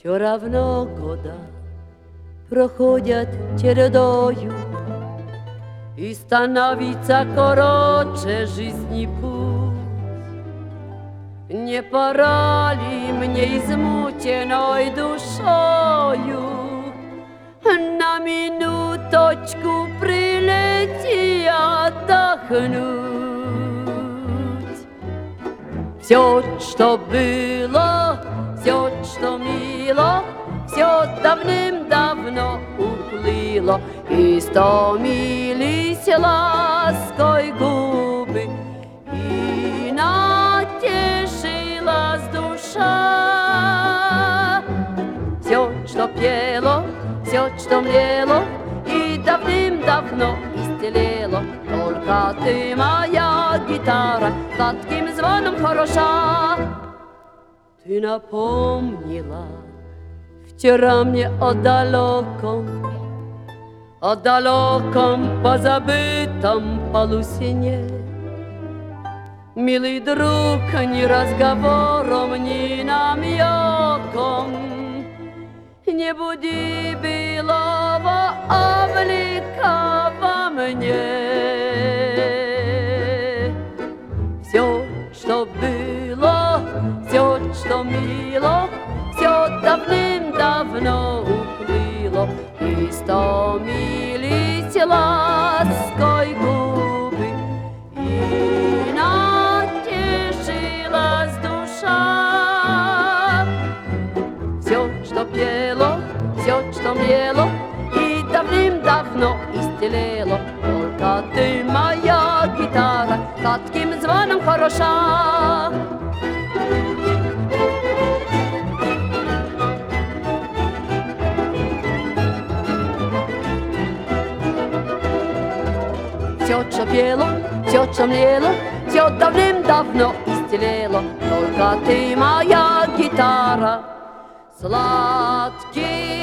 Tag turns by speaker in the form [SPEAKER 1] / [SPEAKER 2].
[SPEAKER 1] Все равно года проходят чередою, и становится короче жизни путь. Не пора ли мне измученной душою на минуточку прилети отдохнуть? Все, что было, все, что мило, все давным-давно уплыло, и стомились лаской губы, и натешилась душа. Все, что пело, все, что млело, и давным-давно истлело, только ты, моя гитара, сладким звоном хороша. Ты напомнила вчера мне о далеком позабытом полусне. Милый друг, ни разговором, ни намеком не буди белого облика во мне. Все, что было, все, что мило, все давным-давно уплыло, и стомились лаской губы, и натешилась душа. Все, что пело, все, что млело, и давным-давно истлело, только ты, моя гитара, сладким звоном хороша. Все, что пело, все, что млело, все давным-давно истлело, только ты, моя гитара, сладкий